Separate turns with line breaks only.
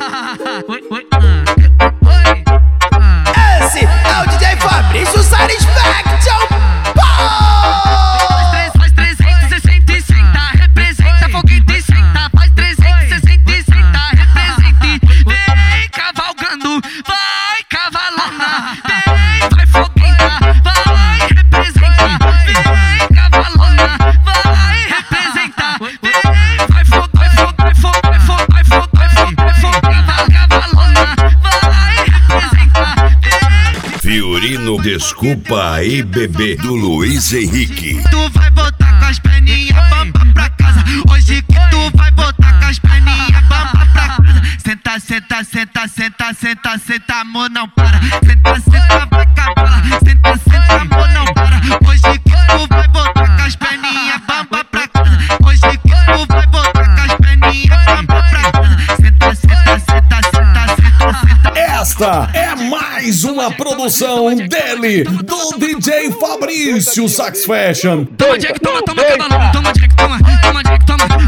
Esse é o DJ Fabrício Satisfaction.
Faz 360 e senta, representa, foguete e senta. Faz 360 e senta, representa. Vem cavalgando, vai cavalona. Vem, vai fogueta, vai representa. Vem cavalona, vai representa. Vem, vai fogueta, vai fogueta, vai fogueta, cavalona, vai representa.
Fiorino, desculpa aí, bebê, do Luiz Henrique.
Tu vai botar com as perninhas, bamba pra casa. Hoje que tu vai botar com as perninhas, bamba pra casa. Senta, senta, senta, senta, senta, senta, amor, não para. Senta, senta, vai cavala. Senta, senta, amor, não para. Hoje que tu vai botar com as perninhas, bamba pra casa. Hoje que tu vai botar com as perninhas, bamba pra casa. Senta, senta, senta, senta, senta, senta.
Esta é mais uma produção dele, do DJ Fabrício Satisfaction.
Toma, Jack, toma, toma, cavalona. Toma, Jack, toma, toma, Jack, toma.